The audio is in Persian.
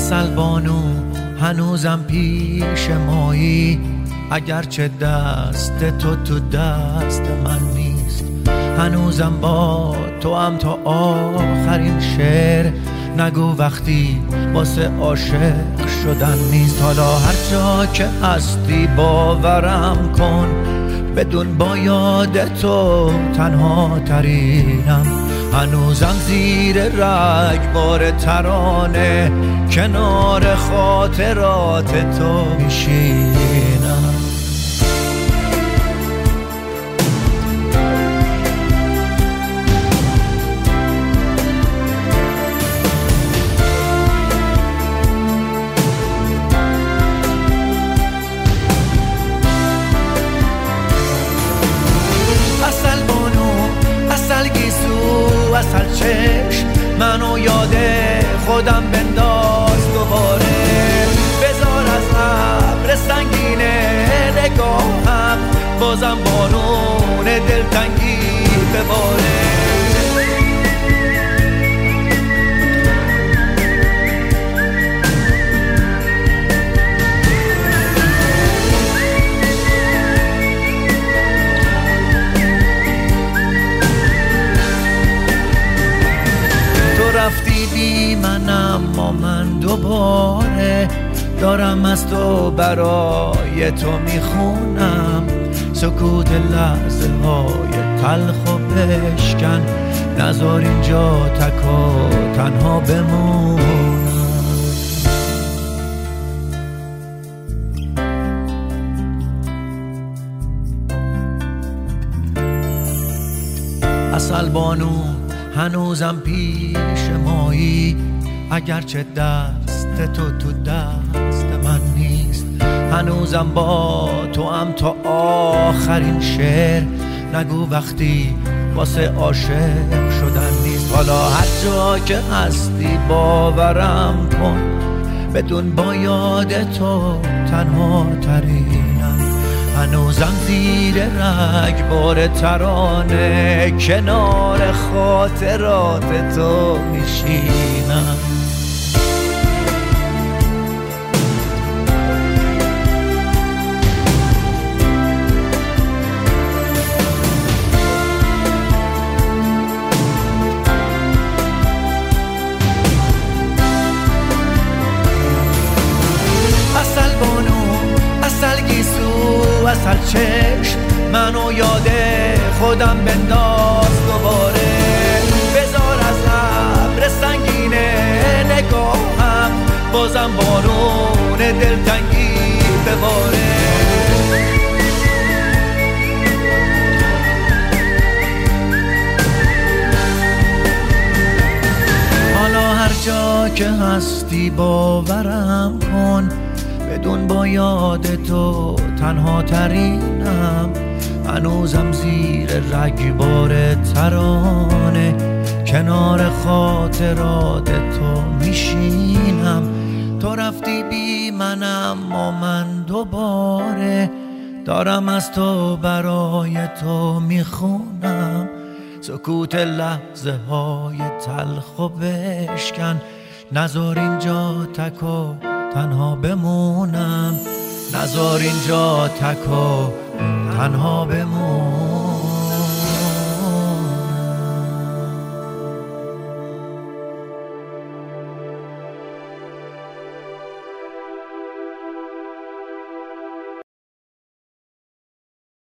عسل بانو هنوزم پیش مایی، اگرچه دست تو دست من نیست. هنوزم با تو هم تا آخرین شعر، نگو وقتی واسه عاشق شدن نیست. حالا هر جا که هستی باورم کن، بدون با یاد تو تنها ترینم. هنوزم زیر رگبار ترانه، کنار خاطرات تو میشینم. عسل چشم منو یاد خودم بنداز دوباره. بذار از ابر سنگین نگاهم بازم بارون دلتنگی بباره. رفتی بی من اما من دوباره دارم از تو برای تو میخونم. سکوت لحظه های تلخ و بشکن، نذار اینجا تک و تنها بمونم. عسل بانو هنوزم پیش مایی، اگرچه دست تو دست من نیست. هنوزم با تو هم تا آخرین شعر، نگو وقتی واسه عاشق شدن نیست. حالا هر جا که هستی باورم کن، بدون با یاد تو تنها ترینم. هنوزم زیر رگبار ترانه، کنار خاطرات تو میشینم. عسل بانو عسل گیسو عسل چشم منو یاد خودم بنداز دوباره. بذار از ابر سنگین نگاهم بازم بارون دلتنگی بباره. حالا هر جا که هستی باورم کن، بدون با یاد تو تنها ترینم. هنوزم زیر رگبار ترانه، کنار خاطرات تو میشینم. تو رفتی بی من اما من دوباره دارم از تو برای تو میخونم. سکوت لحظه های تلخ و بشکن، نذار اینجا تک و تنها بمونم. نذار اینجا تک و تنها بمونم.